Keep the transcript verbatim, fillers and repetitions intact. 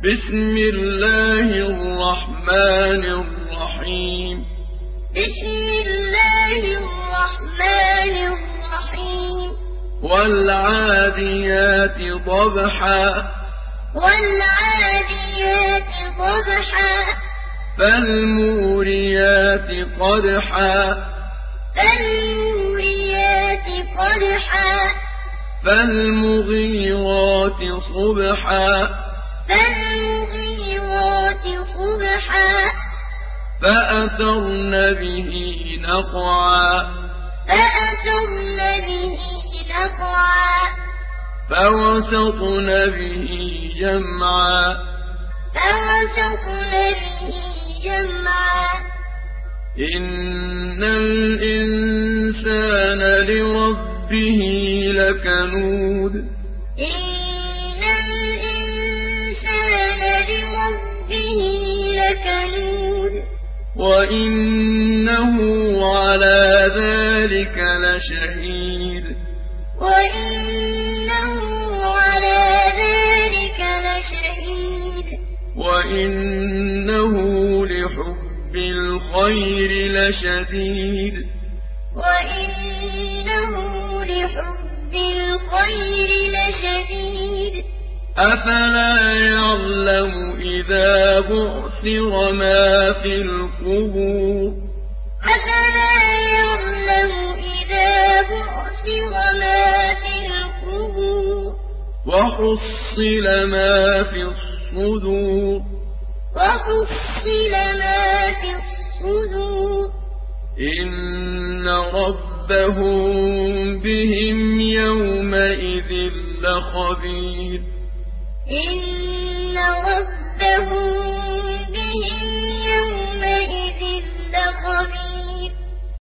بسم الله الرحمن الرحيم بسم الله الرحمن الرحيم والعاديات ضبحا والعاديات ضبحا فالموريات قدحا فالموريات قدحا فالمغيرات صبحا فالمغيرات صبحا فأثرن به نقعا فأثرن به نقعا فوسطن به جمعا فوسطن به جمعا إن الإنسان لربه لكنود إن الإنسان لربه لكنود وإنه على ذلك لشهيد وإنه على ذلك لشهيد وإنه لحب الخير لشديد وإنه لحب الخير لشديد أفلا يعلم إذا بعثر ما في القبور أفلا يعلم إذا بعثر ما في القبور وحصل ما في الصدور وحصل ما في الصدور إن ربهم بهم يومئذ لخبير إن ربهم